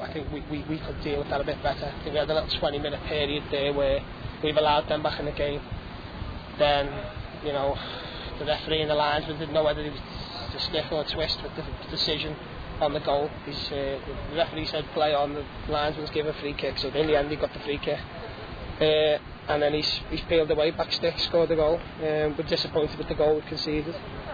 I think we could deal with that a bit better. I think we had a little 20-minute period there where we've allowed them back in the game. Then, you know, the referee and the linesman didn't know whether he was to sniff or twist with the decision on the goal. The referee said play on, the linesman's give a free kick, so in the end he got the free kick. And then he's peeled away, back stick, scored the goal. We're disappointed with the goal we conceded.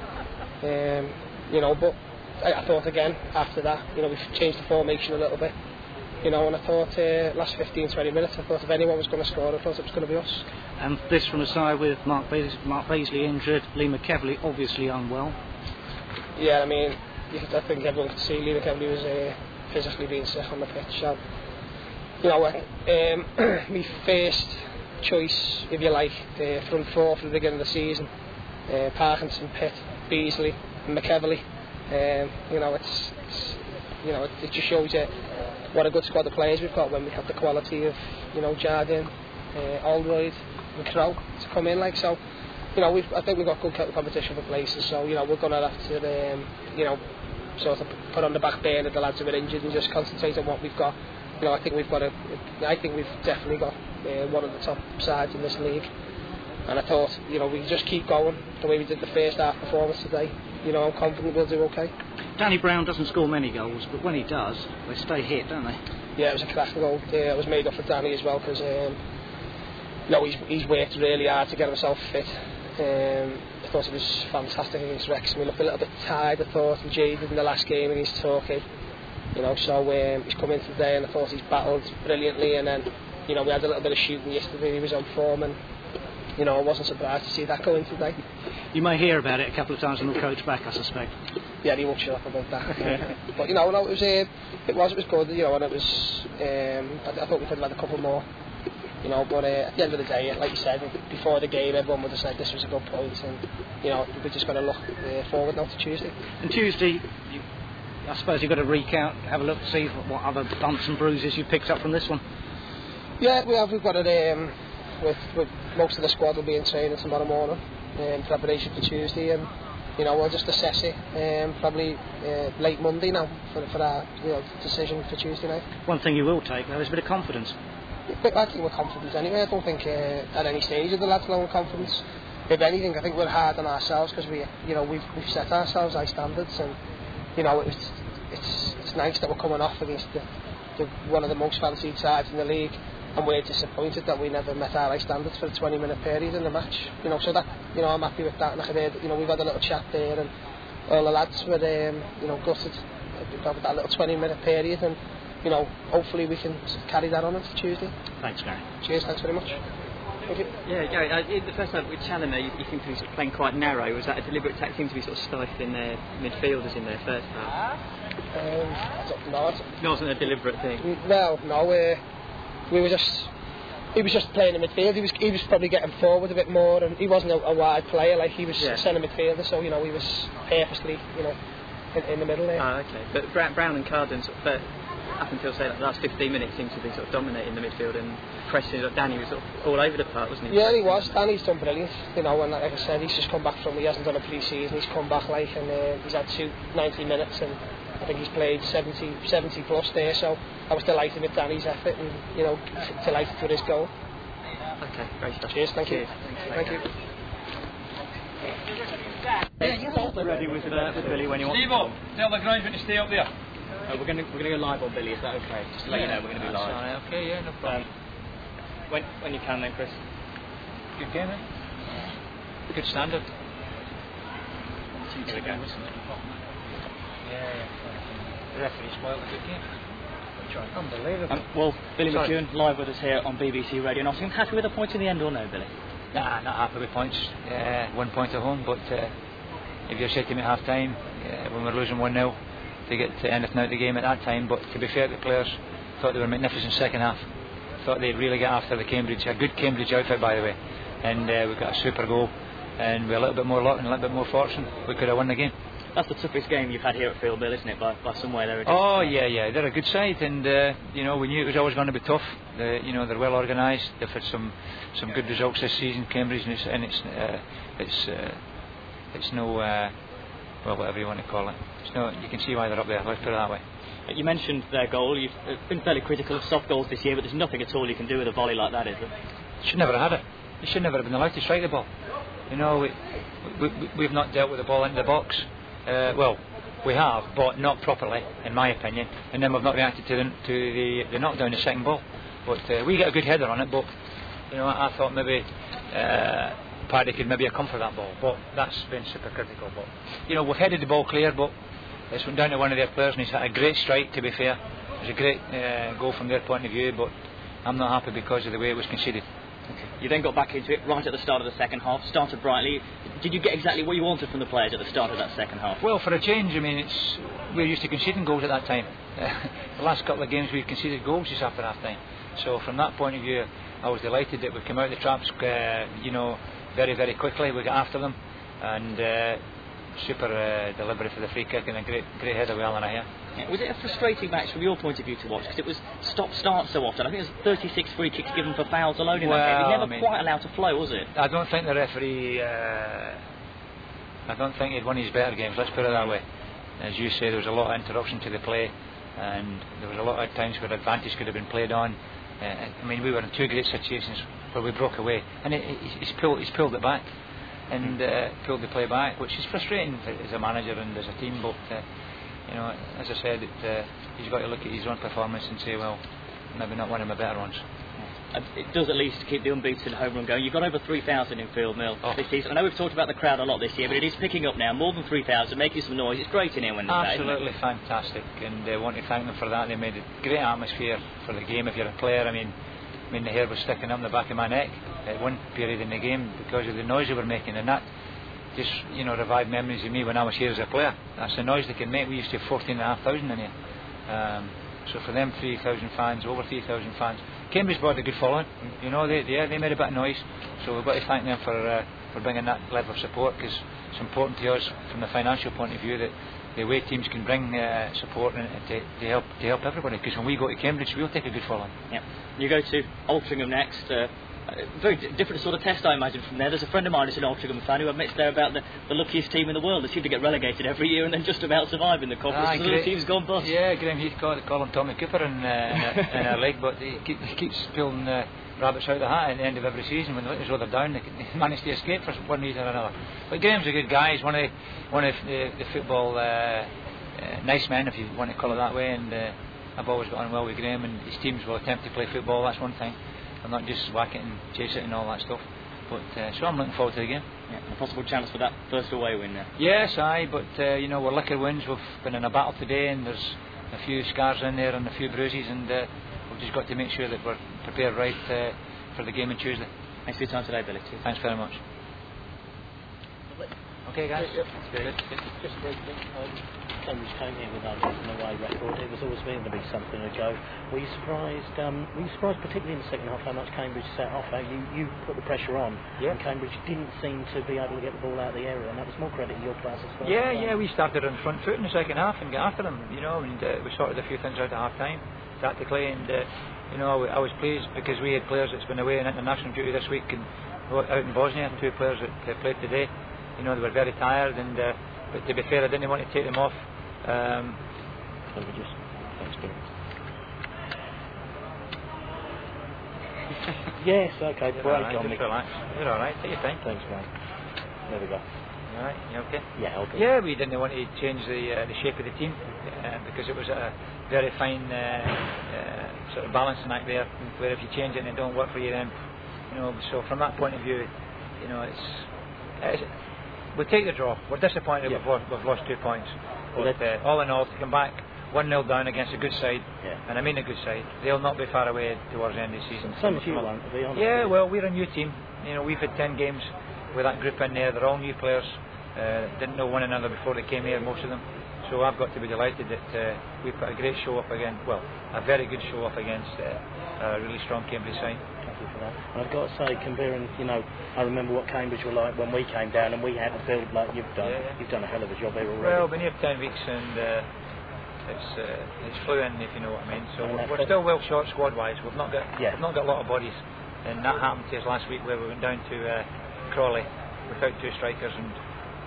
You know, but I thought again after that, you know, we've changed the formation a little bit. You know, and I thought last 15-20 minutes, I thought if anyone was going to score, I thought it was going to be us. And this from a side with Mark Paisley injured, Lee McEvely obviously unwell. Yeah, I mean, I think everyone could see Lee McEvely was physically being sick on the pitch. So, you know, my first choice, if you like, front four from the beginning of the season, Parkinson, Pitt, Beasley, and McEvely. You know, it just shows you what a good squad of players we've got when we have the quality of, you know, Jardine, Oldroyd, and Crow to come in. Like, so, you know, I think we've got good competition for places. So, you know, we're going to have to, you know, sort of put on the back burner the lads who are injured and just concentrate on what we've got. You know, I think we've definitely got one of the top sides in this league. And I thought, you know, we just keep going the way we did the first half performance today. You know, I'm confident we'll do okay. Danny Brown doesn't score many goals, but when he does, they stay hit, don't they? Yeah, it was a cracking goal. It was made up for Danny as well, because you know, he's worked really hard to get himself fit. I thought it was fantastic against Wrexham. He looked a little bit tired, I thought, and jaded in the last game against Torquay. You know, so he's come in today, and I thought he's battled brilliantly. And then, you know, we had a little bit of shooting yesterday. He was on form, and you know, I wasn't surprised to see that go in today. You may hear about it a couple of times when the coach back, I suspect. Yeah, he won't shut up about that. But you know, no, it was good. You know, and it was. I thought we could have had a couple more. You know, but at the end of the day, like you said, before the game, everyone would have said this was a good point, and you know, we've just got to look forward now to Tuesday. And Tuesday, I suppose you've got to recount, have a look to see what other bumps and bruises you picked up from this one. Yeah, we have. We've got it. With most of the squad will be in training tomorrow morning in preparation for Tuesday, and you know, we'll just assess it probably late Monday now for our, you know, decision for Tuesday night. One thing you will take though is a bit of confidence. I think we're confident anyway. I don't think at any stage of the lads low confidence. If anything, I think we're hard on ourselves because we've set ourselves high standards, and you know, it's nice that we're coming off against the one of the most fancied sides in the league. And we're disappointed that we never met our high standards for a 20-minute period in the match. You know, so that, you know, I'm happy with that. And I heard, you know, we've had a little chat there, and all the lads were, you know, gutted about that little 20-minute period. And you know, hopefully we can carry that on into Tuesday. Thanks, Gary. Cheers. Thanks very much. Thank you. Yeah, Gary. In the first half with Challoner, you seem to be sort of playing quite narrow. Was that a deliberate tactic to be sort of stifling their midfielders in their first half? No, it wasn't a deliberate thing. No. He was just playing in midfield. He was probably getting forward a bit more, and he wasn't a wide player. Like, he was a centre midfielder, so you know, he was purposely, you know, in the middle there. Oh, okay. But Brown and Carden sort of, up until say like the last 15 minutes seemed to be sort of dominating the midfield and pressing. Like Danny was sort of all over the park, wasn't he? Yeah, he was. Danny's done brilliant. You know, and like I said, he's just come back he hasn't done a pre-season. He's come back and he's had 90 minutes, and I think he's played 70 plus there. So I was delighted with Danny's effort, and you know, delighted with his goal. Okay, great stuff. Cheers, thank you. Thank you. Ready with Billy when you want. Steve-O, tell the groundsman to stay up there. We're going to go live on Billy. Is that okay? Just to let you know, we're going to be live. Right, okay, yeah, no problem. When you can, then, Chris. Good game, eh? Good standard. Good again. Yeah. The referee spoiled a good game. Unbelievable. Well, Billy McEwen live with us here on BBC Radio Nottingham. Happy with the points in the end or no, Billy? Nah, not happy with points. 1 point at home, but if you're shaking at half time, when we're losing 1-0, to get to anything out of the game at that time. But to be fair to the players, thought they were magnificent second half. Thought they'd really get after the Cambridge, a good Cambridge outfit by the way, and we got a super goal, and with a little bit more luck and a little bit more fortune, we could have won the game. That's the toughest game you've had here at Field Bill, isn't it? By some way, they were. Oh yeah, they're a good side, and you know, we knew it was always going to be tough. You know, they're well organised. They've had some good results this season, Cambridge, and it's no well, whatever you want to call it. So you can see why they're up there. Let's put it that way. You mentioned their goal. You've been fairly critical of soft goals this year, but there's nothing at all you can do with a volley like that, is there? Should never have had it. They should never have been allowed to strike the ball. You know, we've not dealt with the ball into the box. Well, we have, but not properly, in my opinion. And then we've not reacted to the knockdown, the second ball. But we get a good header on it. But you know, I thought maybe Paddy could maybe have come for that ball. But that's been super critical. But you know, we've headed the ball clear, but it's went down to one of their players, and he's had a great strike. To be fair, it was a great goal from their point of view. But I'm not happy because of the way it was conceded. Okay. You then got back into it right at the start of the second half, started brightly. Did you get exactly what you wanted from the players at the start of that second half? Well, for a change, I mean, we're used to conceding goals at that time. The last couple of games we've conceded goals just after half time. So from that point of view, I was delighted that we came out of the traps, you know, very, very quickly. We got after them, and super delivery for the free kick, and a great header with Alan here. Yeah. Was it a frustrating match from your point of view to watch? Because it was stop-start so often. I think it was 36 free kicks given for fouls alone in that game. It never quite allowed to flow, was it? I don't think the referee... I don't think he'd won his better games, let's put it that way. As you say, there was a lot of interruption to the play, and there was a lot of times where advantage could have been played on. I mean, we were in two great situations where we broke away, and he's pulled it back, and pulled the play back, which is frustrating as a manager and as a team. But you know, as I said, he's got to look at his own performance and say, well, maybe not one of my better ones. It does at least keep the unbeaten home run going. You've got over 3,000 in Field Mill this season. I know we've talked about the crowd a lot this year, but it is picking up now. More than 3,000, making some noise. It's great in here when they're absolutely fantastic, and I want to thank them for that. They made a great atmosphere for the game. If you're a player, I mean the hair was sticking up the back of my neck at one period in the game because of the noise they were making, and that just, you know, revived memories of me when I was here as a player. That's the noise they can make. We used to have 14,500 in here. So for them, 3,000 fans, over 3,000 fans. Cambridge brought a good following. You know, they made a bit of noise. So we've got to thank them for bringing that level of support, because it's important to us from the financial point of view that the away teams can bring support and to help everybody. Because when we go to Cambridge, we'll take a good following. Yeah. You go to Altrincham next. Very different sort of test, I imagine, from there. There's a friend of mine who's an Altrincham fan who admits they're about the luckiest team in the world. They seem to get relegated every year and then just about survive in the conference. The team's gone bust. Yeah, Graham Heathcote, call him Tommy Cooper in our league, but he keeps pulling rabbits out of the hat at the end of every season. When they look as though they're down, they manage to escape for one reason or another. But Graham's a good guy. He's one of the football nice men, if you want to call it that way, and I've always got on well with Graham, and his teams will attempt to play football. That's one thing. I'm not just whack it and chase it and all that stuff. But so I'm looking forward to the game. Yeah, a possible chance for that first away win there. Yes, aye, but you know, we're liquor wins. We've been in a battle today, and there's a few scars in there and a few bruises, and we've just got to make sure that we're prepared right for the game on Tuesday. Thanks for your time today, Billy. Thanks very much. Okay, guys. Good. Just briefly, Cambridge came here with an away record. It was always meant to be something to go. Were you surprised? Particularly in the second half, how much Cambridge set off? How you put the pressure on, and Cambridge didn't seem to be able to get the ball out of the area, and that was more credit to your players as well. Yeah, we started on front foot in the second half and got after them, you know, and we sorted a few things out at half time tactically, and you know, I was pleased because we had players that's been away on international duty this week and out in Bosnia, 2 players that played today. You know, they were very tired, and but to be fair, I didn't want to take them off. Yes, okay, break on me. Relax. You're alright, take your time. Thanks, mate. There we go. Alright, you okay? Yeah, okay. Yeah, we didn't want to change the shape of the team because it was a very fine sort of balancing act there, where if you change it and it don't work for you, then, you know, so from that point of view, you know, it's we take the draw. We're disappointed we've lost 2 points. But all in all, to come back 1-0 down against a good side, and I mean a good side, they'll not be far away towards the end of the season. Some of you won't, to be honest. Yeah, well, we're a new team. You know, we've had 10 games with that group in there. They're all new players. Didn't know one another before they came here, most of them. So I've got to be delighted that we put a great show up against, well, a very good show up against a really strong Cambridge side. Thank you for that. And I've got to say, comparing, you know, I remember what Cambridge were like when we came down, and we had to build like you've done. Yeah. You've done a hell of a job here already. Well, I've been here 10 weeks, and it's flew in, if you know what I mean. So we're still well short squad-wise. We've not got a lot of bodies, and that happened to us last week where we went down to Crawley without 2 strikers, and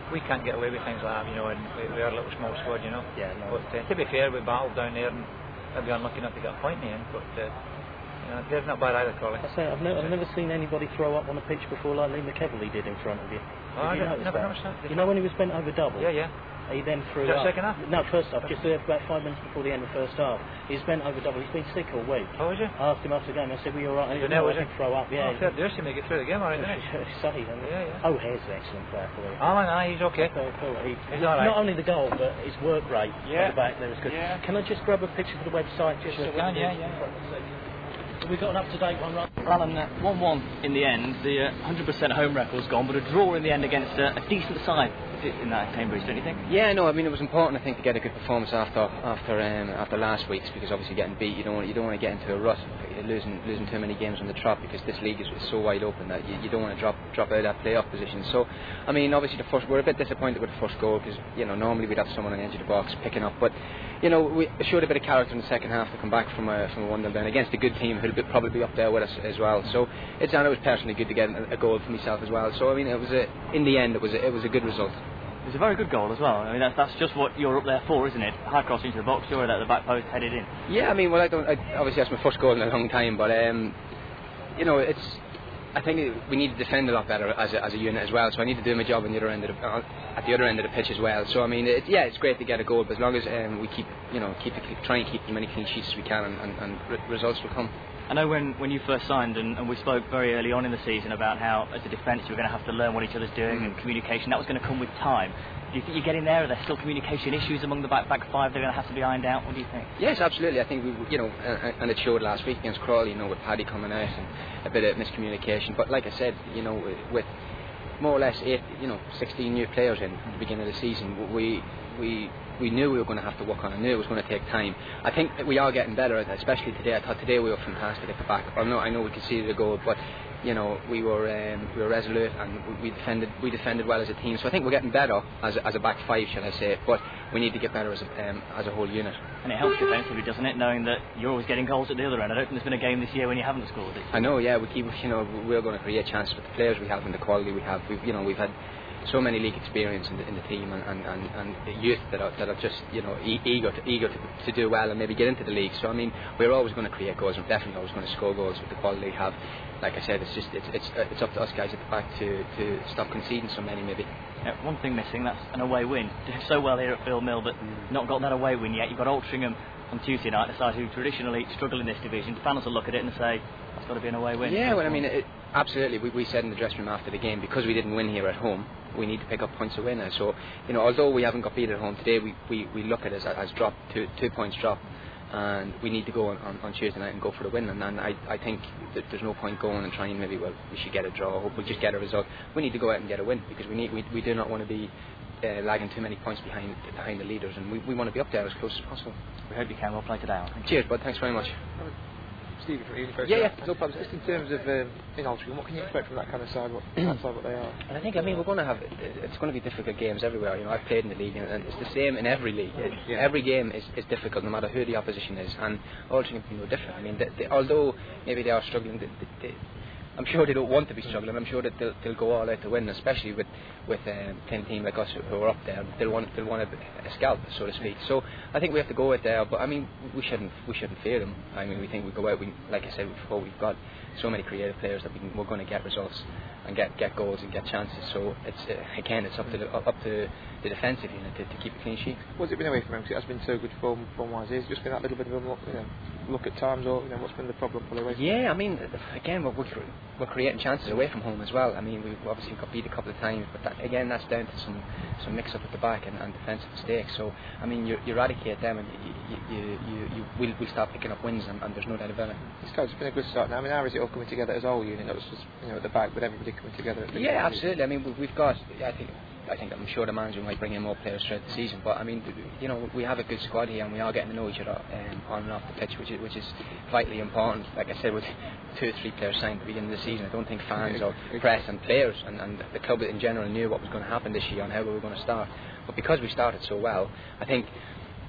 we can't get away with things like that, you know, and we are a little small squad, you know. Yeah, no. But to be fair, we battled down there and maybe unlucky not to get a point in the end, but you know, they're not bad either, Crawley. I say, I've never seen anybody throw up on a pitch before like Lee McEverley did in front of you. Oh, Did you notice that? You know when he was bent over double? Yeah. He then threw Was that up. second half? No, first half, just about 5 minutes before the end of the first half. He's bent over double. He's been sick all week. Oh, was you? I asked him after the game, I said, were you alright? And he said, No, no, I was didn't throw up, yeah. Oh, fair dues to make it through the game, alright, didn't he? Yeah. Oh, Hare's an excellent player for you. Oh, no, he's okay. He's all right. Not only the goal, but his work rate Yeah. at the back there is good. Yeah. Can I just grab a picture for the website? Just Sure can, yeah. We've got an up-to-date one, right? Well, Alan, 1-1 in the end. The 100% home record's gone, but a draw in the end against a decent side in that Cambridge, don't you think? Yeah, no, I mean it was important, I think, to get a good performance after last week's, because obviously getting beat, you don't want to get into a rut, losing too many games on the trot, because this league is so wide open that you don't want to drop out of that playoff position. So, I mean, obviously we're a bit disappointed with the first goal, because normally we'd have someone on the edge of the box picking up, but we showed a bit of character in the second half to come back from a 1-0 down against a good team who'll probably be up there with us as well. So it was personally good to get a goal for myself as well. So I mean, in the end it was a good result. It was a very good goal as well. I mean, that's just what you're up there for, isn't it? High cross into the box, you're at the back post, headed in. Yeah, I mean, obviously that's my first goal in a long time, but I think we need to defend a lot better as a unit as well. So I need to do my job on the other end at the other end of the pitch as well. So I mean, it's great to get a goal, but as long as we try and keep as many clean sheets as we can, and results will come. I know when you first signed, and we spoke very early on in the season about how, as a defence, you were going to have to learn what each other's doing and communication. That was going to come with time. Do you think you're getting there? Are there still communication issues among the back five they're going to have to be ironed out? What do you think? Yes, absolutely. I think and it showed last week against Crawley, with Paddy coming out and a bit of miscommunication. But like I said, with more or less 16 new players in at the beginning of the season, we knew we were going to have to work on it. I knew it was going to take time. I think that we are getting better, especially today. I thought today we were fantastic at the back. I know we conceded a goal, but we were resolute, and we defended well as a team. So I think we're getting better as a back five, shall I say? But we need to get better as a whole unit. And it helps defensively, doesn't it, knowing that you're always getting goals at the other end? I don't think there's been a game this year when you haven't scored it. I know, yeah. We're going to create chances with the players we have and the quality we have. We've had so many league experience in the team, and the youth that are just eager to do well and maybe get into the league. So I mean, we're always going to create goals, and definitely always going to score goals with the quality we have. Like I said, it's up to us guys at the back to stop conceding so many maybe. Yeah, one thing missing, that's an away win. Did so well here at Phil Mill, but not got that away win yet. You've got Altrincham on Tuesday night, a side who traditionally struggle in this division. Fans will look at it and say, that's got to be an away win. Yeah, well, I mean, absolutely. We said in the dressing room after the game, because we didn't win here at home, we need to pick up points to win now. So, although we haven't got beat at home today, we look at it as drop, 2 points drop, and we need to go on Tuesday night and go for the win. And I think that there's no point going and trying maybe, we should get a draw, hope we just get a result. We need to go out and get a win, because we do not want to be lagging too many points behind the leaders, and we want to be up there as close as possible. We hope you can. Well played today, Alan. Cheers, bud. Thanks very much. Stephen from Ely first. Yeah, no problem. Just in terms of in Altrincham, what can you expect from that kind of side? What they are? And I think, we're going to have it's going to be difficult games everywhere. I've played in the league, and it's the same in every league. Every game is difficult, no matter who the opposition is, and Altrincham can be no different. I mean, although maybe they are struggling, I'm sure they don't want to be struggling. I'm sure that they'll go all out to win, especially with a team like us who are up there. They'll want a scalp, so to speak. So I think we have to go out there, but I mean, we shouldn't fear them. I mean, we think we go out. Like I said before, we've got so many creative players that we're going to get results and get goals and get chances. So it's up to the defensive unit to keep a clean sheet. What's it been away from him? Because it has been so good form-wise. Has it just been that little bit of a look at times, or what's been the problem for the away? Yeah, I mean, again, we're creating chances away from home as well. I mean, we've obviously got beat a couple of times, but that's down to some mix-up at the back and defensive mistakes. So I mean, you eradicate them, and we'll start picking up wins, and there's no doubt about it. It's been a good start now. I mean, how is it all coming together as a whole unit? That was just at the back, with everybody coming together. Yeah, absolutely. I mean, we've got. I think I'm sure the manager might bring in more players throughout the season, but I mean, we have a good squad here, and we are getting to know each other on and off the pitch, which is vitally important. Like I said, with 2 or 3 players signed at the beginning of the season, I don't think fans or press and players and the club in general knew what was going to happen this year and how we were going to start. But because we started so well, I think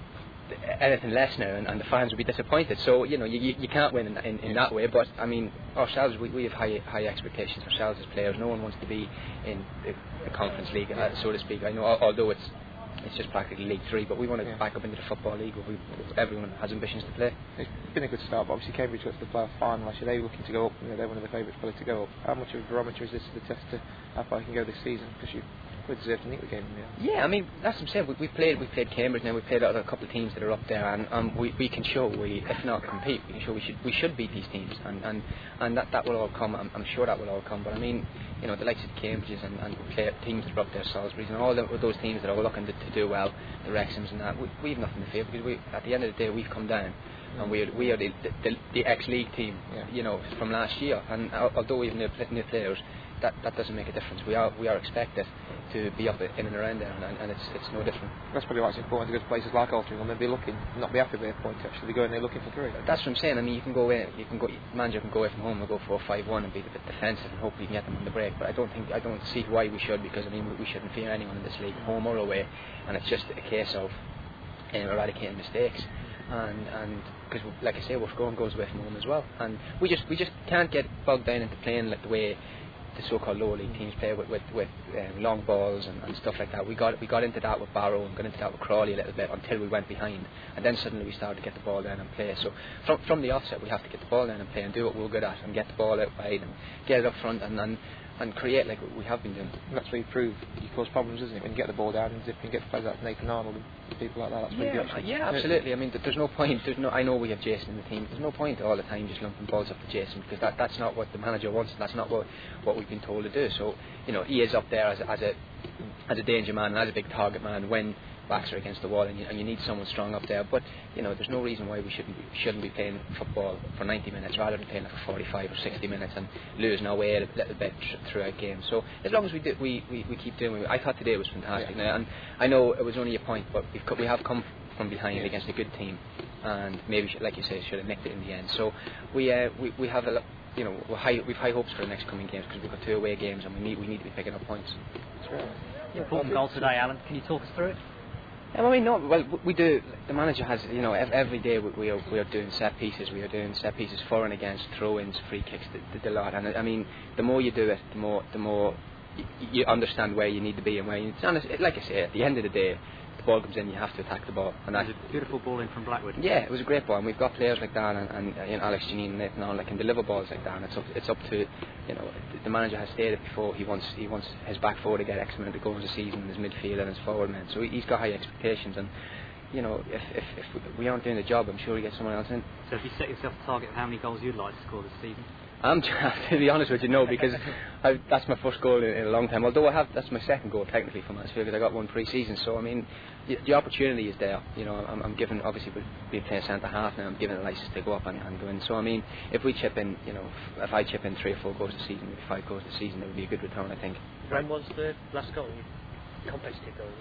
anything less now, and the fans would be disappointed. So you can't win in that way. But I mean, ourselves, we have high expectations ourselves as players. No one wants to be in the Conference League, so to speak. I know, although it's just practically League 3, but we want to get back up into the Football League where everyone has ambitions to play. It's been a good start, but obviously Cambridge got to the playoff final last year. They're looking to go up. They're one of the favourites probably to go up. How much of a barometer is this to the test to how far you can go this season? Because you deserve to nick the game. Yeah, I mean, that's what I'm saying. We played Cambridge now. We played a couple of teams that are up there, and we can show if not compete, we can show we should beat these teams, and that will all come. I'm sure that will all come. But I mean, the likes of Cambridges and play teams that are up there, Salisbury's, and all those teams that are looking to do well, the Wrexhams and that. We have nothing to fear because at the end of the day we've come down. And we are the ex-league team, from last year. And although we have new players, that doesn't make a difference. We are expected to be up in and around there, and it's no different. That's probably why it's important to go to places like Altrincham. They'll be looking, not be happy with a point actually. They go in there looking for 3. That's what I'm saying. I mean, manager can go away from home and go 4-5-1 and be a bit defensive and hope we can get them on the break. But I don't see why we should, because I mean we shouldn't fear anyone in this league, home or away, and it's just a case of eradicating mistakes. And because, like I say, we're scoring goals away from home as well, and we just can't get bogged down into playing like the way the so-called lower league teams play with long balls and stuff like that. We got into that with Barrow and got into that with Crawley a little bit until we went behind, and then suddenly we started to get the ball down and play. So from the offset, we have to get the ball down and play and do what we're good at, and get the ball out wide and get it up front and create like we have been doing. And that's where you prove you cause problems, isn't it? When you get the ball down, and if you can get players like Nathan Arnold and people like that, that's where you actually. Yeah, absolutely. I mean, there's no point. I know we have Jason in the team. There's no point all the time just lumping balls up to Jason, because that's not what the manager wants. And that's not what we've been told to do. So he is up there as a danger man and as a big target man when backs are against the wall, and you need someone strong up there. But there's no reason why we shouldn't be playing football for 90 minutes rather than playing like for 45 or 60 minutes and losing our way a little bit throughout games. So as long as we keep doing it. I thought today was fantastic. Yeah. Now, and I know it was only a point, but we have come from behind against a good team, and maybe, like you say, should have nicked it in the end. So we have we've high hopes for the next coming games, because we've got 2 away games and we need to be picking up points. That's right. Important goal today, Alan. Can you talk us through it? I mean, no. Well, we do. The manager has, every day we are doing set pieces. We are doing set pieces for and against, throw-ins, free kicks, the lot. And I mean, the more you do it, the more you understand where you need to be and where you need to. And like I say, at the end of the day, the ball comes in, you have to attack the ball. And it was a beautiful ball in from Blackwood. Yeah, it was a great ball, and we've got players like that, and Alex Janine and Nathan Arnold can deliver balls like that. And it's up to the manager has stated before he wants his back four to get X amount of goals a season, his midfield and his forward men. So he's got high expectations, and if we aren't doing the job, I'm sure he gets someone else in. So if you set yourself a target of how many goals you'd like to score this season? To be honest with you, no, because that's my first goal in a long time. Although that's my second goal technically for Mansfield, because I got one pre-season. So I mean, the opportunity is there. I'm given, obviously with being playing centre half now, I'm given a license to go up and go in. So I mean, if we chip in, if I chip in 3 or 4 goals a season, maybe 5 goals a season, it would be a good return, I think. When was the last goal? Competitive goal,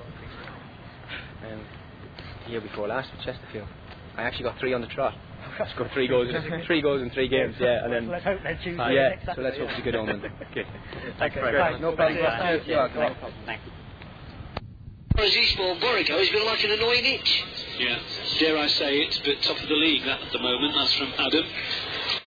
the year before last with Chesterfield. I actually got 3 on the trot. I scored 3 goals in 3 games, yeah. And then let's hope they're Tuesday. Yeah, so let's hope it's a good omen. Good. Thanks very much. No problem. Thanks. As far as Eastbourne Borough go, he's been like an annoying itch. Yeah, dare I say it, but top of the league that at the moment. That's from Adam.